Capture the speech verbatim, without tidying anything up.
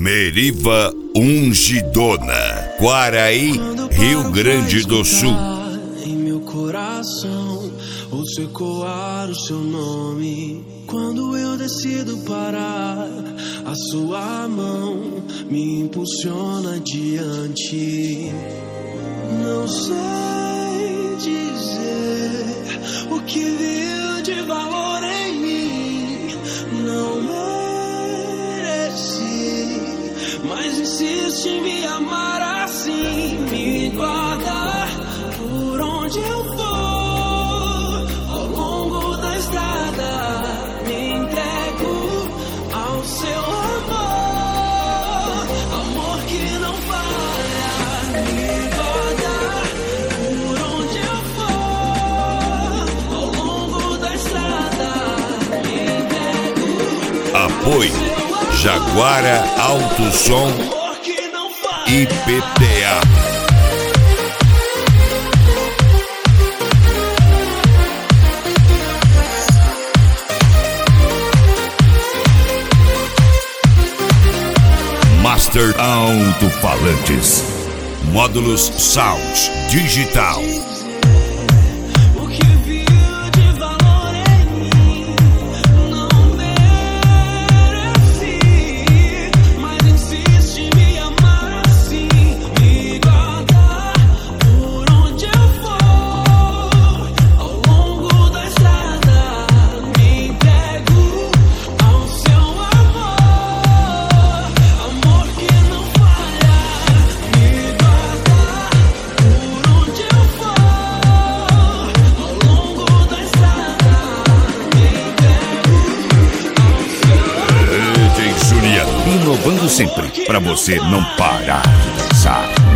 Meriva Ungidona, Quaraí, Rio Grande do Sul. Em meu coração, ouço ecoar o seu nome. Quando eu decido parar, a sua mão me impulsiona adiante. Não sei dizer o que viu de valor em mim. Não mereci, mas insiste em me amar assim. Me guarda por onde eu for, ao longo da estrada. Me entrego ao seu amor, amor que não falha. Me guarda por onde eu for, ao longo da estrada. Me entrego. Apoio Jaguara Alto Som I P T A. Master Alto-Falantes, Módulos Sound Digital. Inovando sempre, para você não parar de dançar.